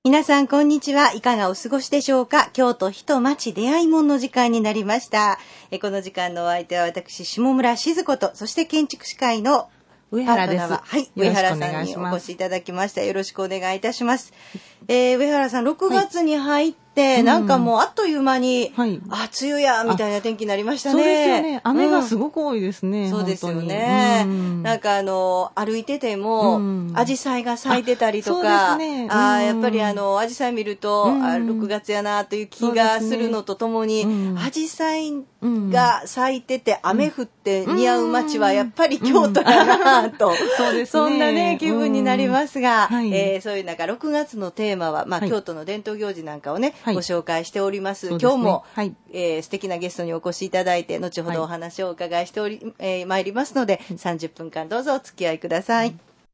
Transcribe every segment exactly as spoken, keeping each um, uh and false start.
皆さんこんにちは。いかがお過ごしでしょうか。京都人町出会いもんの時間になりました。えこの時間のお相手は私下村静子と、そして建築士会の上原です。 はい、上原さんにお越しいただきました。よろしくお願いいたします。えー、上原さん、ろくがつに入って、はい、なんかもうあっという間に、うん、あ、梅雨やみたいな天気になりましたね。 そうですよね。雨がすごく多いですね。 うん、そうですよね。うん、なんかあの歩いてても、アジサイが咲いてたりとか、あ、ね、あやっぱりあのアジサイ見ると、うん、あろくがつやなという気がするのとともに、アジサイが咲いてて雨降って似合う街はやっぱり京都だなと、そうですね、そんなね気分になりますが、はい、えー、そういう中ろくがつのテーマは、まあ、はい、京都の伝統行事なんかをね、はい、ご紹介しております。今日も、はい、えー、素敵なゲストにお越しいただいて後ほどお話をお伺いしており、はい、えー、参りますのでさんじゅっぷんかんどうぞお付き合いください。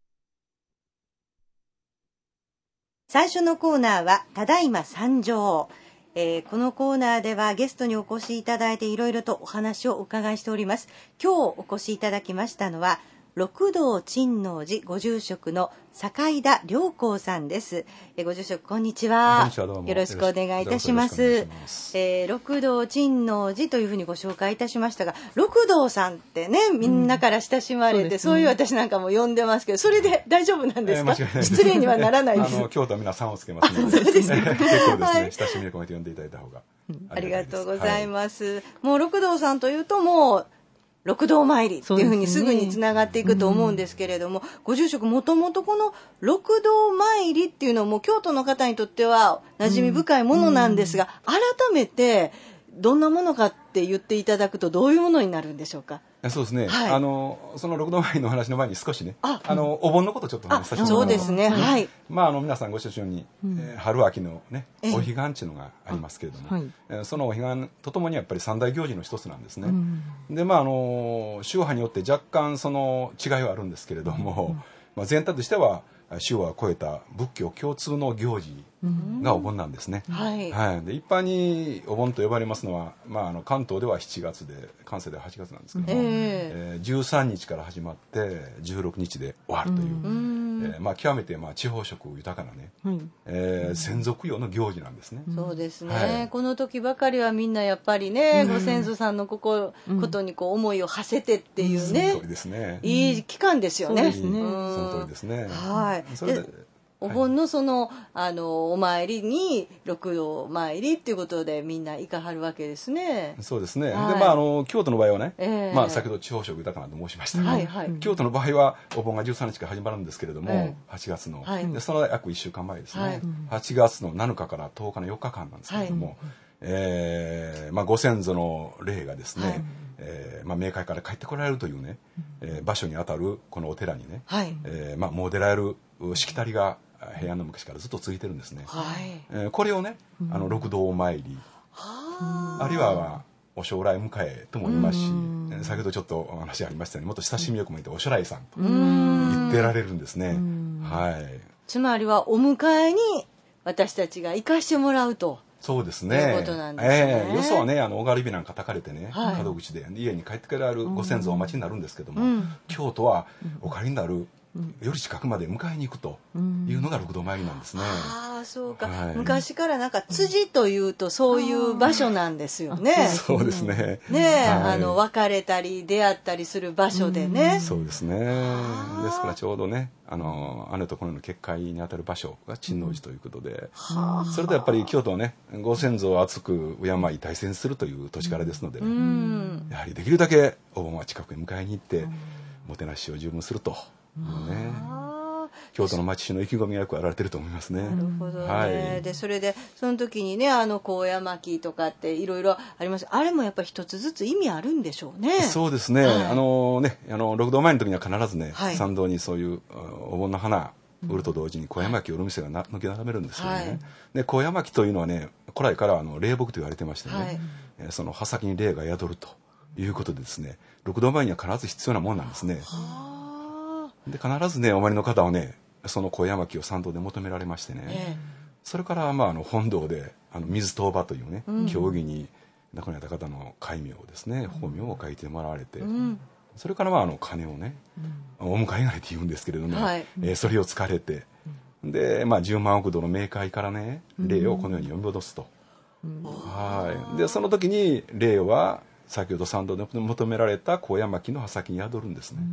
最初のコーナーはただいま参上。えー、このコーナーではゲストにお越しいただいていろいろとお話をお伺いしております。今日お越しいただきましたのは六道珍皇寺ご住職の坂井田良光さんです。えー、ご住職こんにちは。 こんにちは、どうもよろしくお願いいたします。えー、六道珍皇寺というふうにご紹介いたしましたが、六道さんってねみんなから親しまれて、うん そうですね、そういう私なんかも呼んでますけど、それで大丈夫なんですか？えー、間違いないです。失礼にはならないです。 あの京都は皆さんをつけますので、そうですね、結構ですね、はい、親しみを込めて呼んでいただいた方が あ, ありがとうございます。はい、もう六道さんというともう六道参りっていうふうにすぐにつながっていくと思うんですけれども、ね、うん、ご住職もともとこの六道参りっていうのも京都の方にとっては馴染み深いものなんですが、うん、改めてどんなものかって言っていただくとどういうものになるんでしょうか？ そうですね、はい、あのその六道参りの話の前に少しね、ああのお盆のことちょっと話させてもらいます。 そうですね、はい、 まあ、あの皆さんご承知のように、うんえー、春秋の、ね、お彼岸っていうのがありますけれども、はい、えー、そのお彼岸とともにやっぱり三大行事の一つなんですね、うん、でまああの宗派によって若干その違いはあるんですけれども、うんまあ、全体としては宗派を超えた仏教共通の行事がお盆なんですね、うんはいはい、で一般にお盆と呼ばれますのは、まあ、あの関東ではしちがつで関西でははちがつなんですけども、えーえー、じゅうさんにちから始まってじゅうろくにちで終わるという、うんえーまあ、極めてまあ地方色豊かなね、うんえー、先祖供養の行事なんですね、 うん、そうですね、はい、この時ばかりはみんなやっぱりね、うん、ご先祖さんのここ、うん、ことにこう思いを馳せてっていうね、うん、その通りですね、いい期間ですよね、うん、そうですね、うん、 その通りですね、 はい、それでお盆のその、あのお参りに六道参りっていうことでみんな行かはるわけですね。 そうですね、はい、でまあ、あの京都の場合はね、えーまあ、先ほど地方色豊かなと申しましたが、はいはい、京都の場合はお盆がじゅうさんにちから始まるんですけれども、えー、はちがつの、はい、でその約いっしゅうかんまえですね、はい、はちがつのなのかからとおかのよっかかんなんですけれども、はいえーまあ、ご先祖の霊がですね、はいえーまあ、冥界から帰ってこられるというね、うんえー、場所にあたるこのお寺にね、はいえーまあ、詣でられるしきたりが平安の昔からずっと続いてるんですね、はいえー、これをねあの六道参り、うん、あるいは、まあ、お将来迎えとも言いますし、うん、先ほどちょっとお話ありましたようにもっと親しみを込めてお将来さんと言ってられるんですね、うんはい、 つまりはお迎えに私たちが行かしてもらうとそうですね。 いうことなんですね。 えー、よそはね、あの、拝びなんか叩かれてね、はい、門口で家に帰ってくれるご先祖をお待ちになるんですけども、うん、京都はお帰りになる、うん、より近くまで迎えに行くというのが六道参りなんですね。うん、 ああ、そうか、はい。昔からなんか辻というとそういう場所なんですよね。 そうですね。 ねえ、はい、あの別れたり出会ったりする場所でね。 うん、そうですね。ですからちょうどね、あの姉と子の結界にあたる場所が珍皇寺ということで、うん、それとやっぱり京都はね、ご先祖を厚く敬い大切にするという土地柄ですのでね、うん、やはりできるだけお盆は近くに迎えに行って、うん、もてなしを十分するというね。京都の町市の意気込みがよくあられてると思いますね。 なるほどね。はい、でそれでその時にね、あの高野巻とかっていろいろあります。あれもやっぱり一つずつ意味あるんでしょうね。 そうですね。はい、あのね、あの六道前の時には必ずね、はい、参道にそういうお盆の花売ると同時に高野巻を売る店がな抜け並べるんですよね。はい、で高野巻というのはね、古来からあの霊木と言われてましてね、はい、えその刃先に霊が宿るということでですね、六道前には必ず必要なもんなんですね。で必ずねお参りの方はね、その高野巻を参道で求められましてね、えー、それからまああの本堂であの水当場というね、うん、教義に亡くなった方の戒名をですね、法名を書いてもらわれて、うん、それからまああの鐘をね、うん、お迎えがれって言うんですけれども、はいえー、それをつかれて、 で、まあ、じゅうまん億度の冥界からね霊をこのように読み戻すと、うん、はいでその時に霊は先ほど参道で求められた高山木の葉先に宿るんですね、うん、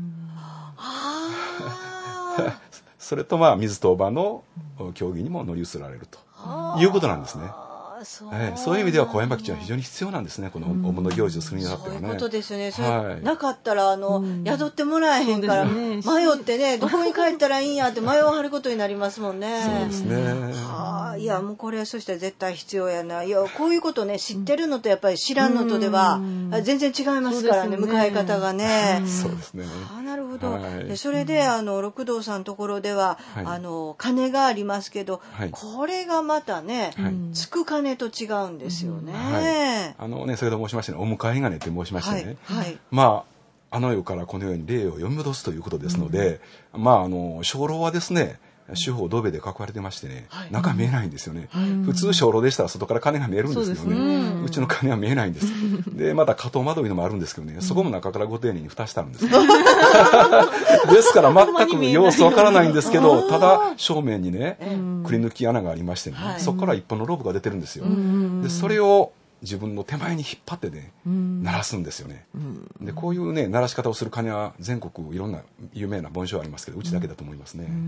それとまあ水と場の競技にも乗り移られるということなんですね。そう、えー、そういう意味では高山木は非常に必要なんですね、このお物行事をするにあたってはね。 そういうことですよね。それ、はい、なかったらあの、うん、宿ってもらえへんから、ね、迷ってねどこに帰ったらいいんやって迷わはることになりますもんね。 そうですね。 はあ、いやもうこれそしたら絶対必要やな。いやこういうことね知ってるのとやっぱり知らんのとでは、うん、全然違いますからね、迎え方がね。 そうですね。 あ、なるほど。はい、でそれであの六道さんのところでは、はい、あの鐘がありますけど、はい、これがまたね、はい、つく鐘と違うんです。ですよね。 はい、あのね先ほど申しましたね、お迎え鐘って申しましたね。はいはい、まああの世からこの世に霊を読み戻すということですので、うん、まああの鐘楼はですね。四方土塀で囲われてましてね、はい、中見えないんですよね、はい、普通鐘楼でしたら外から鐘が見えるんですけどね、 う, うちの鐘は見えないんですでまた加藤窓のもあるんですけどね、うん、そこも中からご丁寧に蓋してあるんですですから全く様子わからないんですけど、ただ正面にねくり抜き穴がありましてね、はい、そこから一本のロープが出てるんですよ、うん、でそれを自分の手前に引っ張ってね、うん、鳴らすんですよね、うん、でこういうね鳴らし方をする鐘は全国いろんな有名な盆鐘ありますけどうちだけだと思いますね、うん、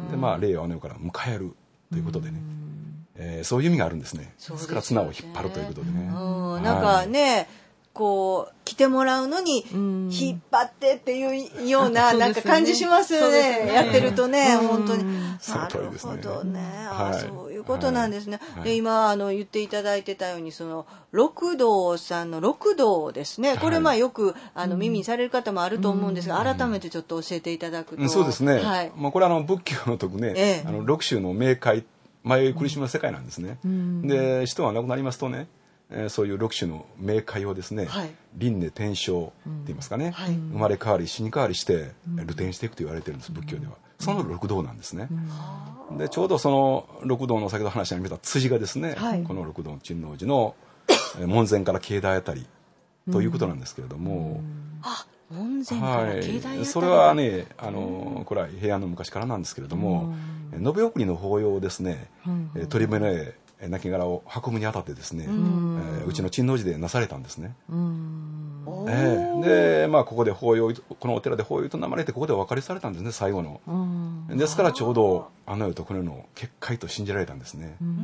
でまあ霊をあの世から迎えるということでね、うんえー、そういう意味があるんですね。です、ね、から綱を引っ張るということでね、 うん、なんかね、はいこう来てもらうのに引っ張ってっていうようななんか感じしますよ ね, ねやってるとね、うん、本当になるほどね、あ、はい、そういうことなんですね、はい、で今あの言っていただいてたようにその六道さんの六道ですね、これまあよくあの耳にされる方もあると思うんですが、うん、改めてちょっと教えていただくと、 うん、そうですね、はい、まあ、これはあの仏教の徳ね、ええ、あの六種の冥界迷い苦しみの世界なんですね、うん、で人が亡くなりますとねえー、そういう六種の冥界をですね、はい、輪廻転生って言いますかね、うんはい、生まれ変わり死に変わりして流転していくと言われてるんです、仏教では。その六道なんですね、うん、でちょうどその六道の先ほど話にありました辻がですね、はい、この六道の珍王寺の門前から境内あたりということなんですけれども、うん、 あ門前から境内あたり、 はい、それはねあのこれは平安の昔からなんですけれども、うん、延送りの法要をですね、うん、鳥舟へ亡骸を運ぶにあたってですね、うんえー、うちの珍王寺でなされたんですね、うんえー、でまあここで法要このお寺で法要となまれてここでお別れされたんですね最後の、うん、ですからちょうどあの世とこの世の結界と信じられたんですね、うん、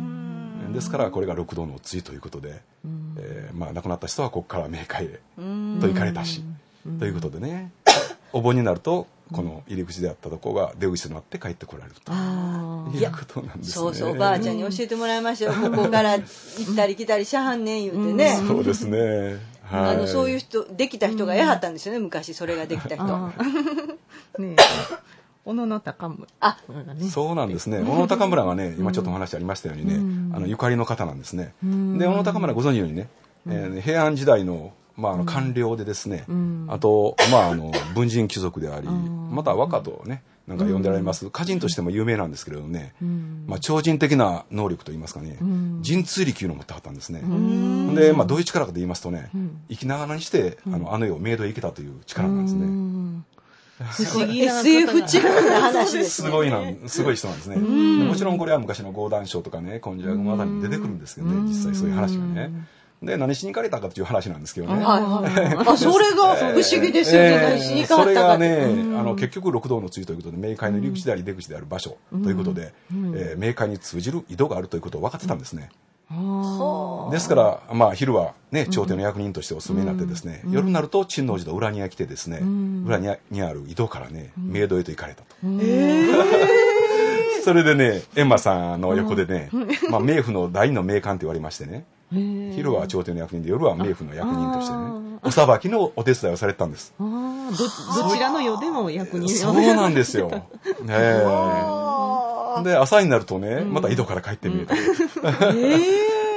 ですからこれが六道の対ということで、うんえーまあ、亡くなった人はここから冥界へと行かれたし、うん、ということでねお盆になるとこの入り口であったところが出口となって帰ってこられるということなんですね。 そうそうおばあちゃんに教えてもらいましたよ、ここから行ったり来たりしゃはんねん言うてね、 うん、そうですね、はい、 あのそういう人できた人がやはったんですよね、昔それができた人ね小野の高村あ、ね、そうなんですね、小野高村がね今ちょっとお話ありましたようにね、うん、あのゆかりの方なんですね、うん、で小野高村ご存知のようにね、うんえー、平安時代のまあ、あの官僚でですね、うん、あと、まあ、あの文人貴族であり、うん、また和歌とねなんか呼んでられます、うん、歌人としても有名なんですけれどね、うんまあ、超人的な能力といいますかね、うん、神通力を持ってはったんですね、うん、で、まあ、どういう力かと言いますとね、うん、生きながらにしてあのあの世を冥土へ行けたという力なんですね、うん不思議な エスエフ チックな話ですね。 すごいな、すごい人なんですね。もちろんこれは昔の講談書とかね、今昔雲あたりに出てくるんですけどね、実際そういう話がね。で何しに行かれたかという話なんですけどね。はいはいはい、 あそれが不思議ですよね。えー、何しに行かれたか。 それがね、あの結局六道の対ということで冥界の入り口であり出口である場所ということで、うんえー、冥界に通じる井戸があるということを分かってたんですね。うん、ですから、まあ、昼は、ね、朝廷の役人としてお住めになってですね、うん、夜になると珍王寺の裏に来てですね、うん、裏にある井戸からね冥土へと行かれたと。うんえーそれでね閻魔さんの横でね、まあ、冥府の大の冥官と言われましてね、昼は朝廷の役人で夜は冥府の役人としてねお裁きのお手伝いをされてたんです。あど, どちらの世でも役人そうなんですよ、ね、で朝になるとねまた井戸から帰って見えた、うん、えー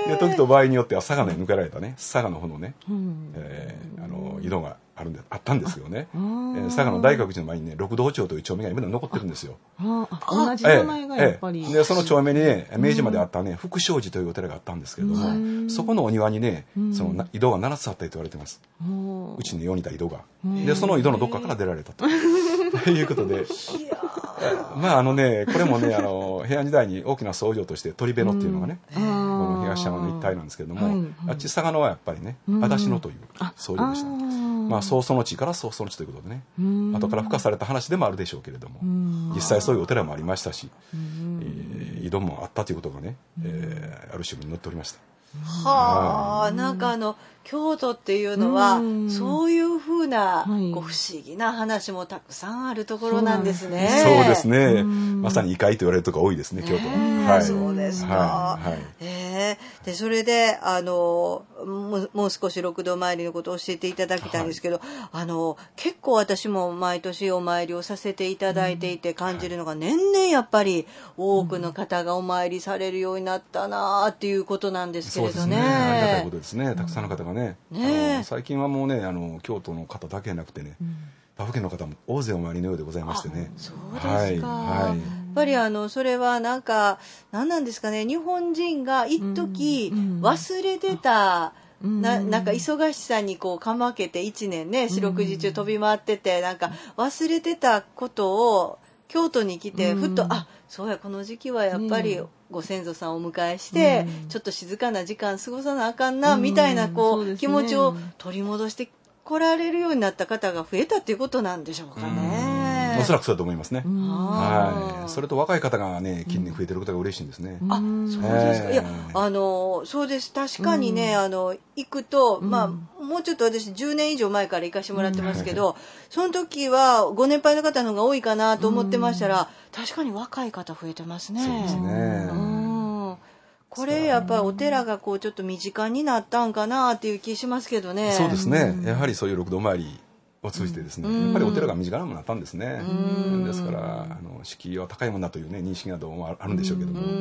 で時と場合によっては佐賀に抜けられたね佐賀の方のね、えー、あの井戸があるんであったんですよね、えー、佐賀の大覚寺の前にね六道町という町名が今でも残ってるんですよ。 ああ同じ名前がやっぱり、 えーえー、でその町名にね明治まであったね福祥寺というお寺があったんですけれども、そこのお庭にねその井戸がななつあったと言われてます。うちによにた井戸がでその井戸のどっかから出られたということでまああのねこれもねあの平安時代に大きな僧正として鳥部野っていうのがね、この東山の一帯なんですけれども、あっち佐賀野はやっぱりね足立野という僧正でした。まあ曹操の地から曹操の地ということでね、後から付加された話でもあるでしょうけれども、実際そういうお寺もありましたし、えー、井戸もあったということがね、えー、ある種に載っておりました。 はあ、なんかあの京都っていうのは、うん、そういうふうな、はい、こう不思議な話もたくさんあるところなんですね。 そうですね。まさに異界と言われるところが多いですね、京都は。はい、 そうですか。はいはい、えー、でそれであのもう、もう少し六道参りのことを教えていただきたいんですけど、はい、あの結構私も毎年お参りをさせていただいていて感じるのが、うん、年々やっぱり多くの方がお参りされるようになったなっていうことなんですけどね。 そうですね。ありがたいことですね。たくさんの方がね。ねあの最近はもうねあの京都の方だけじゃなくてね、うん、他府県の方も大勢お参りのようでございましてね。 そうですか。はいはい、やっぱりあのそれはなんか何なんですかね。日本人が一時忘れてた、うん、な, なんか忙しさにこうかまけていちねんね四六時中飛び回ってて、なんか忘れてたことを京都に来てふっと、うん、あそうやこの時期はやっぱり、ねご先祖さんをお迎えして、うん、ちょっと静かな時間過ごさなあかんな、うん、みたいなこう、ね、気持ちを取り戻して来られるようになった方が増えたっていうことなんでしょうかね。 おそらくそうだと思いますね。はい。それと若い方がね近年増えてることが嬉しいんですね。 あ、そうですか。いやあのそうです。確かにね、うん、あの行くと、うん、まあもうちょっと私じゅうねん以上前から行かしてもらってますけど、うん、その時はご年配の方の方が多いかなと思ってましたら、確かに若い方増えてますね。 そうですね。 これやっぱりお寺がこうちょっと身近になったんかなっていう気しますけどね。 そうですね。やはりそういう六道参りを通じてですね、うん、やっぱりお寺が身近なものになったんですね。うん、ですからあの敷居は高いものだというね認識などもあるんでしょうけども、うん、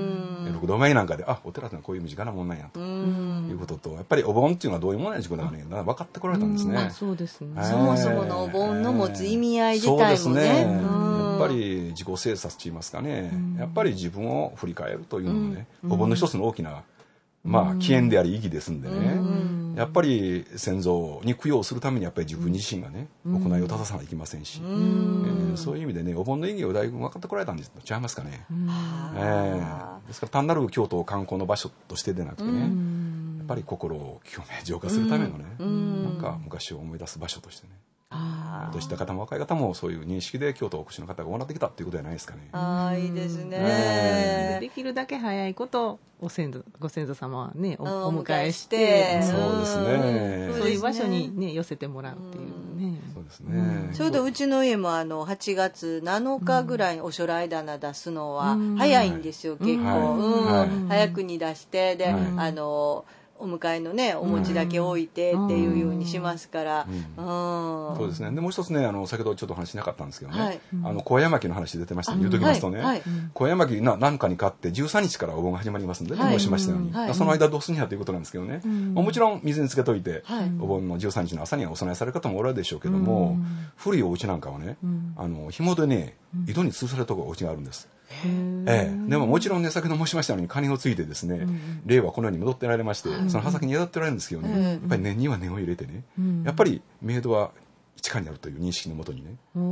六道参りなんかであお寺ってのはこういう身近なものなんやと、うん、いうこととやっぱりお盆っていうのはどういうものなんでしょうかね分かってこられたんですね。 あそうですね。 そもそものお盆の持つ意味合い自体もね。 そうですね。やっぱり自己省察といいますかね、やっぱり自分を振り返るというのもね、お盆の一つの大きなまあ起源であり意義ですんでね、うん、やっぱり先祖に供養するためにやっぱり自分自身がね、うん、行いを正さないといけませんし、うん、えー、そういう意味でねお盆の意義をだいぶ分かってこられたんです違いますかね、うんえー、ですから単なる京都を観光の場所としてでなくてね、うん、やっぱり心を清め浄化するためのね、うん、なんか昔を思い出す場所としてね、年下方も若い方もそういう認識で京都をお越しの方が行ってきたっていうことじゃないですかね。 ああいいですね、 えー、できるだけ早いことご先祖ご先祖様はね お, お迎えして、 そうですね、 そういう場所にね寄せてもらうっていうね、 うん、そうですね。 ちょうどうちの家もあのはちがつなのかぐらいにおしょらい棚出すのは早いんですよ、うん、結構、はいうんはい、早くに出してで、はい、あのお迎えのねお餅だけ置いてっていうようにしますから、うんうん、そうですね。でもう一つねあの先ほどちょっと話しなかったんですけどね、はい、あの高野巻の話出てましたね。言うときますとね、はいはい、高野巻な何かに勝ってじゅうさんにちからお盆が始まりますんで、ね、はい、申しましたように、はい、その間どうすんやということなんですけどね、うん、もちろん水につけといて、はい、お盆のじゅうさんにちの朝にはお供えされる方もおられるでしょうけども、うん、古いお家なんかはね、うん、あの紐でね井戸に吊るされるところがお家があるんです。ええ、でももちろんね先ほど申しましたように金をついてですね、うん、霊はこの世に戻ってられまして、うん、その刃先に宿ってられるんですけどね、うん、やっぱり念には念を入れてね、うん、やっぱり冥土は地下にあるという認識のもとにね、うん、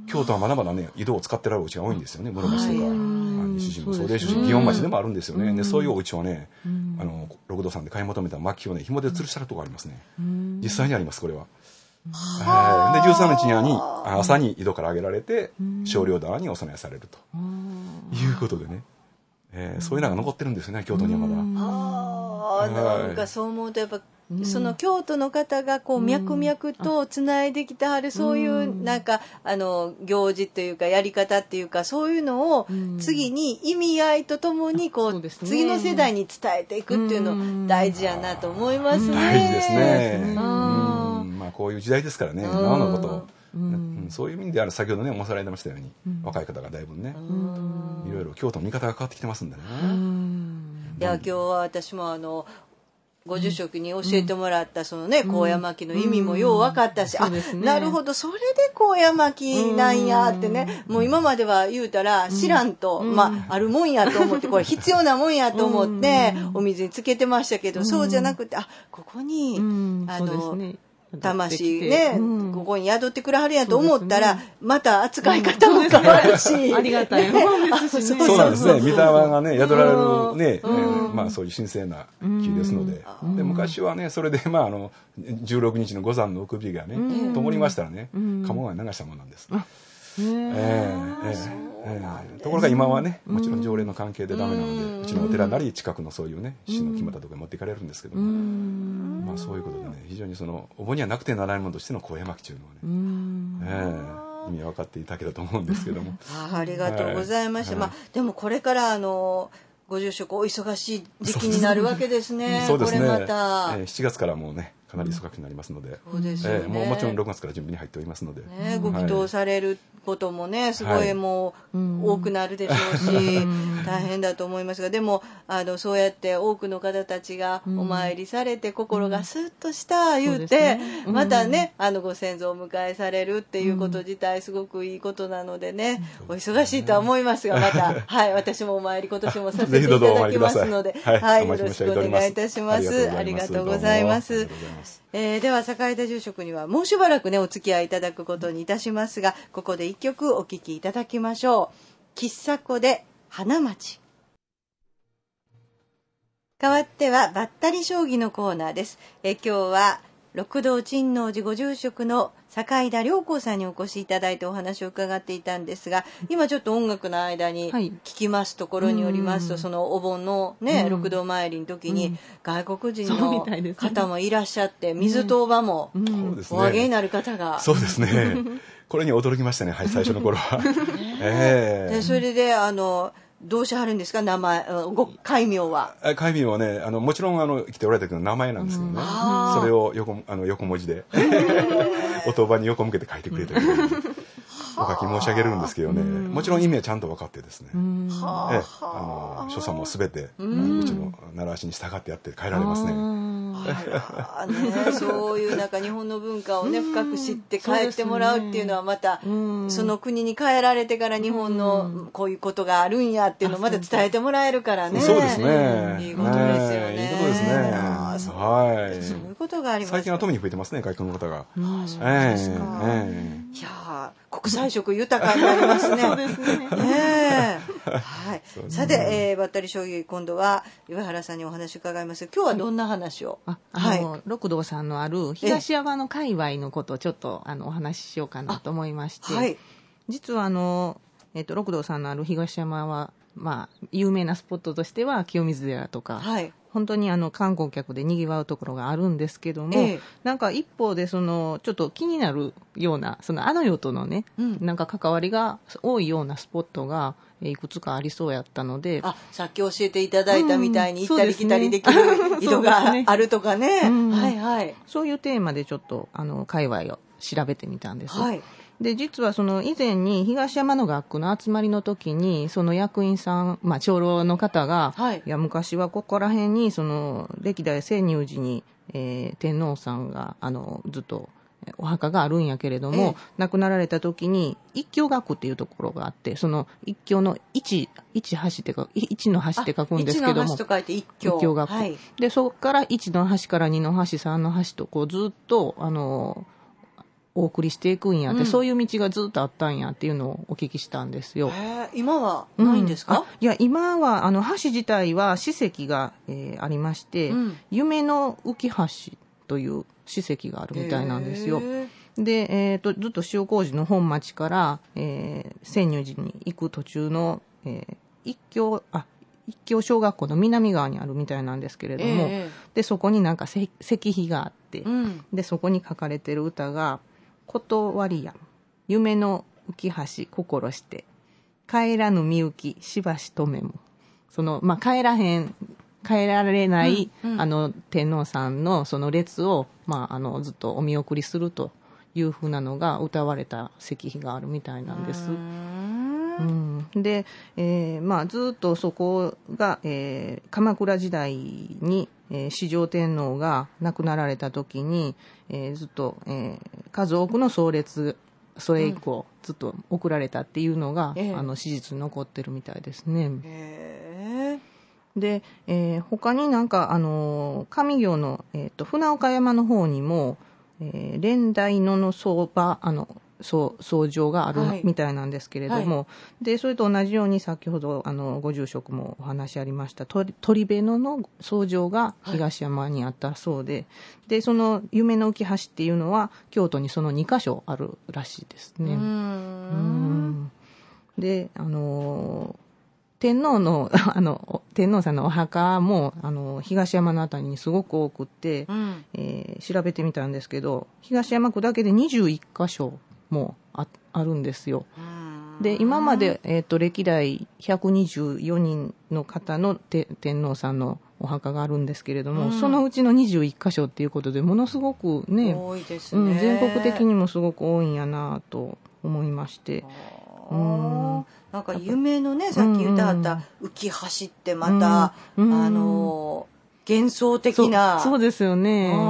京都はまだまだね井戸を使ってられるお家が多いんですよね。室町とか、はい、西陣もそうですし祇園町でもあるんですよね、うん、でそういうお家はね、うん、あの六道さんで買い求めた薪をね紐で吊るしたるところありますね、うん、実際にありますこれは。はい、でじゅうさんにちに朝に井戸から上げられて少量棚にお供えされるということでね、えー、そういうのが残ってるんですよね京都にはまだ。 あなんかそう思うとやっぱ、うん、その京都の方がこう脈々とつないできてはる、うん、そういうなんかあの行事というかやり方っていうかそういうのを次に意味合いとともにこう、うんね、次の世代に伝えていくっていうの大事やなと思いますね。 大事ですね。まあ、こういう時代ですからね、なおのこと、うん、そういう意味である先ほどね申されてましたように、うん、若い方がだいぶね、うん、いろいろ京都の見方が変わってきてますんでね、うんいや今日は私もあのご住職に教えてもらったそのね、高野巻の意味もよう分かったし、あ、なるほど、それで高野巻なんやってね、もう今までは言うたら知らんと、まあ、あるもんやと思って、これ必要なもんやと思って、お水につけてましたけど、そうじゃなくて、あ、ここに、あの、魂ね、うん、ここに宿ってくれはるやと思ったら、ね、また扱い方も変わるし、うん、 ありがたいもんですしね。 そうなんですね。御霊がね宿られるね、うん、まあそういう神聖な木ですので、うん、で昔はねそれでまああのじゅうろくにちの五山の奥火がね、うん、灯りましたらね、うん、家紋が流したものなんです。えーえーえー、ところが今はねもちろん条例の関係でダメなので、うん、うちのお寺なり近くのそういうね市の木俣とか持っていかれるんですけども、うん、まあそういうことでね非常にそのお盆にはなくて習い物としての高野巻というのはね、うんえー、意味分かっていただけたと思うんですけどもあ, ありがとうございました、はいまあ、でもこれからあのご住職お忙しい時期になるわけですね。 そうですね。 これまた、 えー、しちがつからもうねかなり忙しくなりますので、 そうですよね。 えー、もうもちろんろくがつから準備に入っておりますので、 ね、ご祈祷されることもねすごいもう、はい、多くなるでしょうし大変だと思いますが、でもあのそうやって多くの方たちがお参りされて、うん、心がスッとした言うて、ねうん、またねあのご先祖をお迎えされるっていうこと自体すごくいいことなのでね、うん、お忙しいとは思いますがまたはい私もお参り今年もさせていただきますので、はいはい、よろしくお願いいたします。ありがとうございます。えー、では坂井田住職にはもうしばらくねお付き合いいただくことにいたしますが、ここで一曲お聴きいただきましょう。喫茶子で花町。代わってはばったり将棋のコーナーです。えー、今日は六道珍王寺ご住職の坂井田良光さんにお越しいただいてお話を伺っていたんですが、今ちょっと音楽の間に聞きますところによりますと、はい、そのお盆のね、うん、六道参りの時に、うん、外国人の方もいらっしゃって、ね、水と場もお上げになる方が、 そうですねこれに驚きましたね、はい、最初の頃は、 えー、でそれであのどうしはるんですか名前ご戒名は。 戒名はねあのもちろんあの来ておられたけど名前なんですけどね、それを横あの横文字でお当場に横向けて書いてくれてるお書き申し上げるんですけどね、もちろん意味はちゃんと分かってですね、えあの所作も全てうちの習わしに従ってやって帰られますね。 あねそういうなんか日本の文化をね深く知って帰ってもらうっていうのはまた そ,、ね、その国に帰られてから日本のこういうことがあるんやっていうのをまた伝えてもらえるからね。 そうですね。 いいことですよね。 いいことですね。はい。 そういうことがあります。 最近は特に増えてますね外国の方が。 あそうですか。えー、いや国際色豊かになりますね。そうですね。えー、はい。さて、えー、ばったり将棋今度は岩原さんにお話伺います。今日はどんな話を？ ああの、はい、六道さんのある東山の界隈のことをちょっとあのお話ししようかなと思いまして、はい、実はあの、えっと、六道さんのある東山は、まあ、有名なスポットとしては清水寺とか、はい、本当にあの観光客でにぎわうところがあるんですけども、ええ、なんか一方でそのちょっと気になるようなそのあの世とのね、うん、なんか関わりが多いようなスポットがいくつかありそうやったので、 あさっき教えていただいたみたいに行ったり来たりできる井戸があるとかね、うん、はいはい、 そういうテーマでちょっとあの界隈を調べてみたんです。はい、で実はその以前に東山の学区の集まりの時にその役員さん、まあ、長老の方が、はい、いや昔はここら辺にその歴代潜入時に、えー、天皇さんがあのずっとお墓があるんやけれども、ええ、亡くなられた時に一橋学区っていうところがあって、その一橋の一一橋ってか一の橋って書くんですけども、 一の橋と書いて一橋、 一橋学区、はい、でそこから一の橋から二の橋三の橋とこうずっとあのお送りしていくんやって、うん、そういう道がずっとあったんやっていうのをお聞きしたんですよ。 へ今はないんですか？うん、 いや今はあの橋自体は史跡が、えー、ありまして、うん、夢の浮橋という史跡があるみたいなんですよ。で、えー、とずっと塩麹の本町から、えー、潜入寺に行く途中の、えー、一橋あ一橋小学校の南側にあるみたいなんですけれども、えー、でそこになんか石碑があって、うん、でそこに書かれてる歌が断りや夢の浮橋心して帰らぬみゆきしばしとめも、その、まあ、帰らへん帰られない、うんうん、あの天皇さんのその列を、まあ、あのずっとお見送りするというふうなのが歌われた石碑があるみたいなんです。うーんうん、で、えーまあ、ずっとそこが、えー、鎌倉時代に、えー、始皇天皇が亡くなられた時に、えー、ずっと、えー、数多くの葬列それ以降、うん、ずっと送られたっていうのが、えー、あの史実に残ってるみたいですね。へー。で、えー、他になんかあの上行の、えー、と船岡山の方にも、えー、蓮台野の相場あのそう僧場があるみたいなんですけれども、はい、でそれと同じように先ほどあのご住職もお話ありました鳥部野の僧場が東山にあったそうで、はい、でその夢の浮橋っていうのは京都にそのにかしょあるらしいですね。うーんうんであの天皇のあの天皇さんのお墓もあの東山のあたりにすごく多くって、うんえー、調べてみたんですけど東山区だけでにじゅういっかしょも あ, あるんですよ。で今まで、えー、と歴代ひゃくにじゅうよにんの方のて天皇さんのお墓があるんですけれども、うん、そのうちのにじゅういっかしょっていうことでものすごくね、 多いですね、 うん、全国的にもすごく多いんやなと思いまして、 うん、なんか夢のねさっき言ったあった浮き橋ってまた、うんうん、あの幻想的なそ, そうですよね、うん、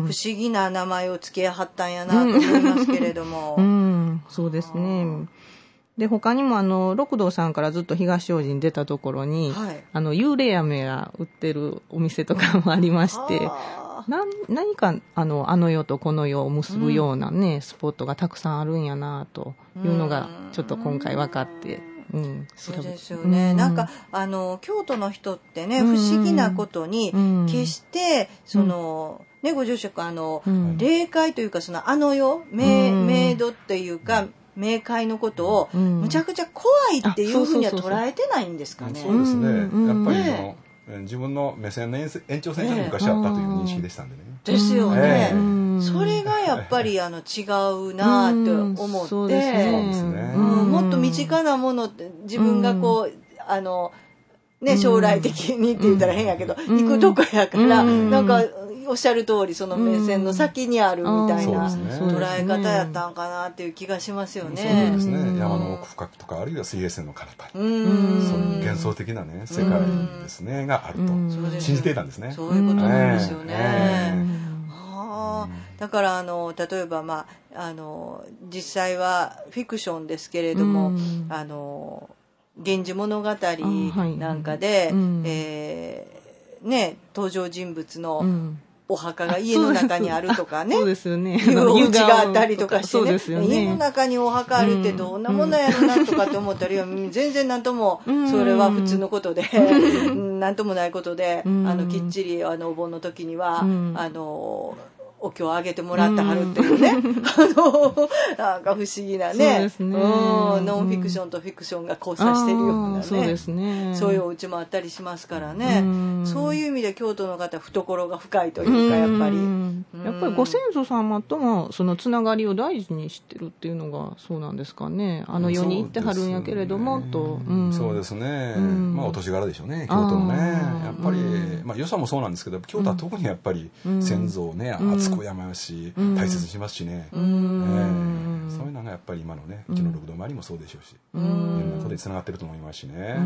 不思議な名前を付けはったんやなと思いますけれども、 うんうん、そうですね。で他にもあの六道さんからずっと東大路に出たところに、はい、あの幽霊飴が売ってるお店とかもありましてな何かあのあの世とこの世を結ぶようなね、うん、スポットがたくさんあるんやなというのがちょっと今回分かって、うん、 そうですよね、うん、なんかあの京都の人ってね、うん、不思議なことに、うん、決してその、うん、ねご住職あの、うん、霊界というかそのあの世冥、うん、冥土っていうか冥界のことをむちゃくちゃ怖いっていうふうには捉えてないんですかね。 そうですね、やっぱりの、ね、自分の目線の延長線上に昔あったという認識でしたんでね。 ですよね、えー、それがやっぱりあの違うなって思って、そうですね、うん、もっと身近なものって自分がこうあのね、将来的にって言ったら変やけど、行くとこやから、なんかおっしゃる通りその目線の先にあるみたいな捉え方やったんかなっていう気がしますよね。 そうですね、山の奥深くとかあるいは水平線の彼方に、そういう幻想的なね世界ですねがあると信じていたんですね。 そういうことなんですよね。えーえーはあ、だからあの例えば、まあ、あの実際はフィクションですけれども、あの源氏物語なんかで、はいうんえーね、登場人物のお墓が家の中にあるとかね、 そうですよね、 いうお家があったりとかしてね、ね家の中にお墓あるってどんなものやろなとかって思ったり、うん、全然なんともそれは普通のことで、うん、なんともないことで、うん、あのきっちりあのお盆の時には、うん、あのお経をあげてもらってはるっていうね、うん、あのなんか不思議なね、そうですね、うん、ノンフィクションとフィクションが交差してるようなね、 そうですね、 そういうお家もあったりしますからね、うん、そういう意味で京都の方は懐が深いというか、やっぱり、うん、 やっぱりご先祖様ともそのつながりを大事にしてるっていうのがそうなんですかね。あの世に行ってはるんやけれども、と、 うん、そうですね、うん、まあお年柄でしょうね、京都のね、やっぱり、まあ良さもそうなんですけど、京都は特にやっぱり先祖をね、厚く敬うし、大切にしますしね、うんえー、そういうのがやっぱり今のねうちの六道周りもそうでしょうし、うん、いろんなことにつながってると思いますしね、うん、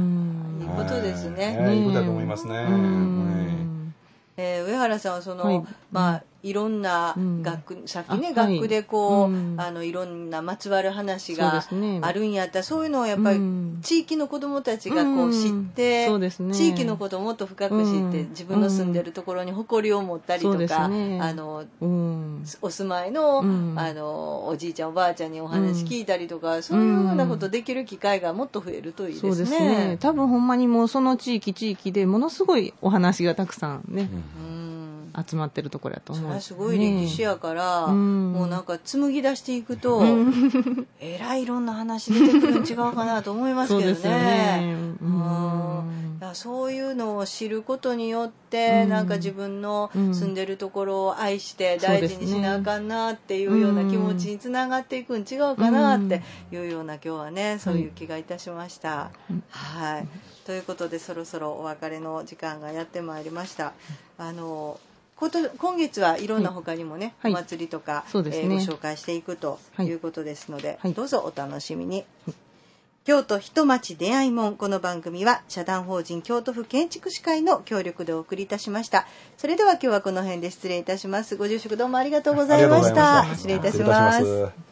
いいことですね、 えー、いいことだと思いますね、 うんえー、上原さんはその、はい、まあいろんな学、うん、さっきね学区でこう、うん、あのいろんなまつわる話があるんやったら、そういうのをやっぱり地域の子どもたちがこう知って、うんね、地域のことをもっと深く知って、自分の住んでるところに誇りを持ったりとか、ね、あのお住まいの、あのおじいちゃんおばあちゃんにお話聞いたりとか、そういうようなことできる機会がもっと増えるといいですね。そうですね、 多分ほんまにもうその地域地域でものすごいお話がたくさんね、うん集まってるところやと思う、ね、 それはすごい歴史やから、うん、もうなんか紡ぎ出していくと、うん、えらいいろんな話出てくるの違うかなと思いますけどね。そうですよね、うん、だそういうのを知ることによって、うん、なんか自分の住んでるところを愛して大事にしなあかんなっていうような気持ちにつながっていくん違うかなっていうような今日はね、そういう気がいたしました、うん、はい。ということでそろそろお別れの時間がやってまいりました。あのこと今月はいろんな他にもね、はい、お祭りとか、はいねえー、ご紹介していくということですので、はい、どうぞお楽しみに。はい、 京都ひとまち出会い門。この番組は社団法人京都府建築士会の協力でお送りいたしました。それでは今日はこの辺で失礼いたします。ご住職どうもありがとうございました。失礼いたします。